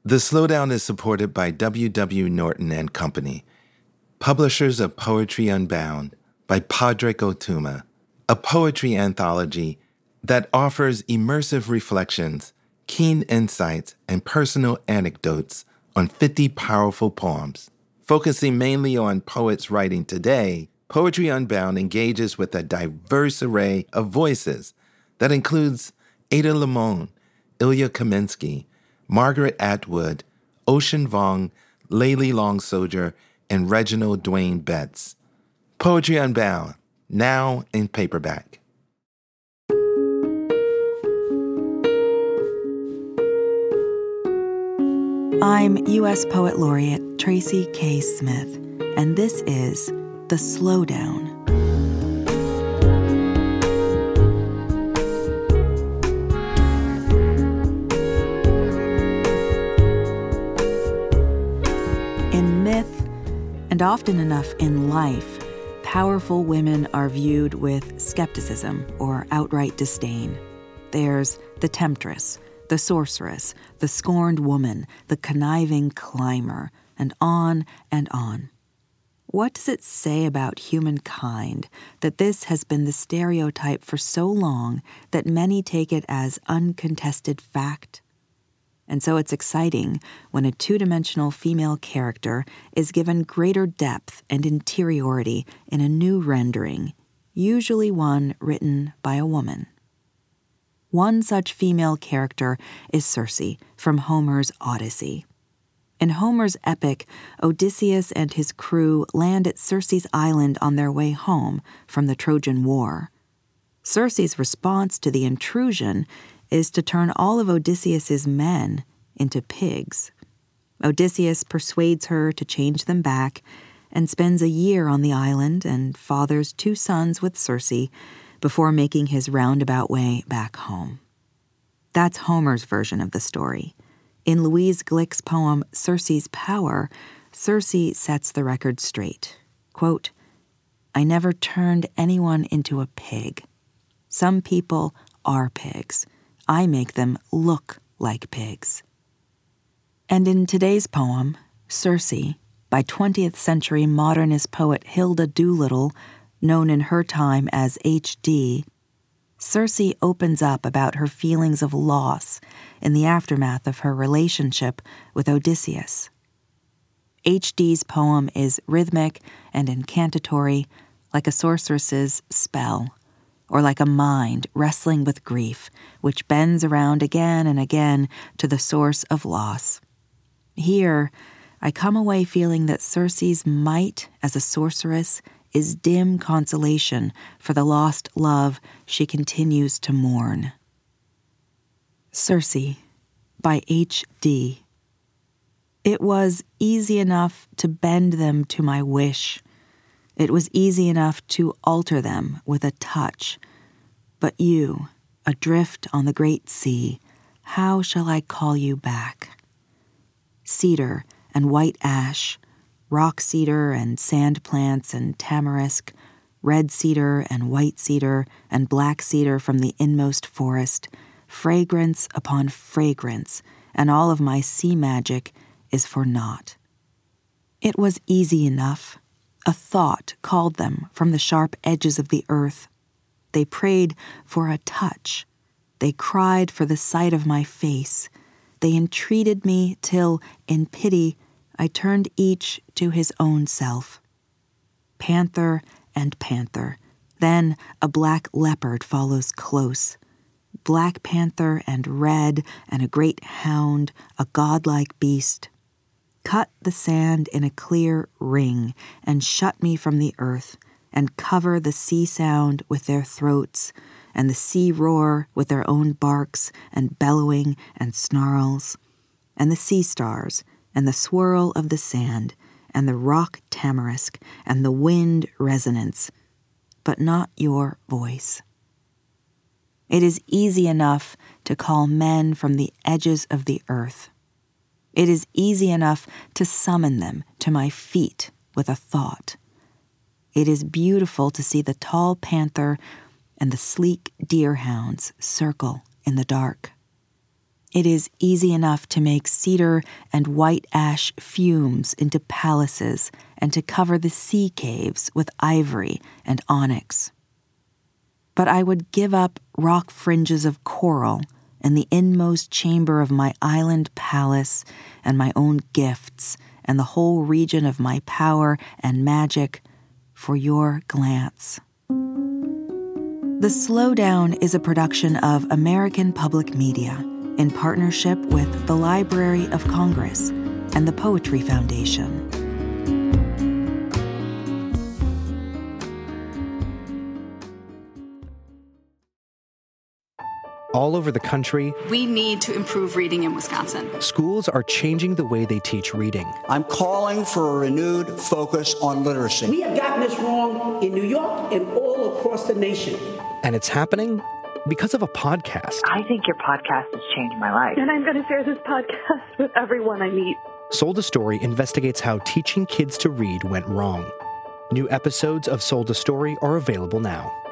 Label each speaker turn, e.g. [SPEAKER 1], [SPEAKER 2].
[SPEAKER 1] The Slowdown is supported by W. Norton and Company, publishers of Poetry Unbound by Padraig Ó Tuama, a poetry anthology that offers immersive reflections, keen insights, and personal anecdotes on 50 powerful poems. Focusing mainly on poets writing today, Poetry Unbound engages with a diverse array of voices that includes Ada Limon, Ilya Kaminsky, Margaret Atwood, Ocean Vuong, Layli Long Soldier, and Reginald Dwayne Betts. Poetry Unbound, now in paperback.
[SPEAKER 2] I'm U.S. Poet Laureate Tracy K. Smith, and this is The Slowdown. In myth, and often enough in life, powerful women are viewed with skepticism or outright disdain. There's the temptress, the sorceress, the scorned woman, the conniving climber, and on and on. What does it say about humankind that this has been the stereotype for so long that many take it as uncontested fact? And so it's exciting when a two-dimensional female character is given greater depth and interiority in a new rendering, usually one written by a woman. One such female character is Circe from Homer's Odyssey. In Homer's epic, Odysseus and his crew land at Circe's island on their way home from the Trojan War. Circe's response to the intrusion is to turn all of Odysseus's men into pigs. Odysseus persuades her to change them back and spends a year on the island and fathers 2 sons with Circe before making his roundabout way back home. That's Homer's version of the story. In Louise Glick's poem Circe's Power, Circe sets the record straight. Quote, "I never turned anyone into a pig. Some people are pigs. I make them look like pigs." And in today's poem, Circe, by 20th century modernist poet Hilda Doolittle, known in her time as H.D., Circe opens up about her feelings of loss in the aftermath of her relationship with Odysseus. H.D.'s poem is rhythmic and incantatory, like a sorceress's spell, or like a mind wrestling with grief, which bends around again and again to the source of loss. Here, I come away feeling that Circe's might as a sorceress is dim consolation for the lost love she continues to mourn. Circe, by H.D. It was easy enough to bend them to my wish. It was easy enough to alter them with a touch. But you, adrift on the great sea, how shall I call you back? Cedar and white ash, rock cedar and sand plants and tamarisk, red cedar and white cedar and black cedar from the inmost forest, fragrance upon fragrance, and all of my sea magic is for naught. It was easy enough. A thought called them from the sharp edges of the earth. They prayed for a touch. They cried for the sight of my face. They entreated me till, in pity, I turned each to his own self. Panther and panther. Then a black leopard follows close. Black panther and red and a great hound, a godlike beast. Cut the sand in a clear ring and shut me from the earth, and cover the sea sound with their throats, and the sea roar with their own barks and bellowing and snarls, and the sea stars, and the swirl of the sand, and the rock tamarisk, and the wind resonance, but not your voice. It is easy enough to call men from the edges of the earth. It is easy enough to summon them to my feet with a thought. It is beautiful to see the tall panther and the sleek deerhounds circle in the dark. It is easy enough to make cedar and white ash fumes into palaces and to cover the sea caves with ivory and onyx. But I would give up rock fringes of coral and the inmost chamber of my island palace and my own gifts and the whole region of my power and magic for your glance. The Slowdown is a production of American Public Media in partnership with the Library of Congress and the Poetry Foundation.
[SPEAKER 3] All over the country,
[SPEAKER 4] we need to improve reading in Wisconsin.
[SPEAKER 3] Schools are changing the way they teach reading.
[SPEAKER 5] I'm calling for a renewed focus on literacy.
[SPEAKER 6] We have gotten this wrong in New York and all across the nation.
[SPEAKER 3] And it's happening because of a podcast.
[SPEAKER 7] I think your podcast has changed my life.
[SPEAKER 8] And I'm going to share this podcast with everyone I meet.
[SPEAKER 3] Sold a Story investigates how teaching kids to read went wrong. New episodes of Sold a Story are available now.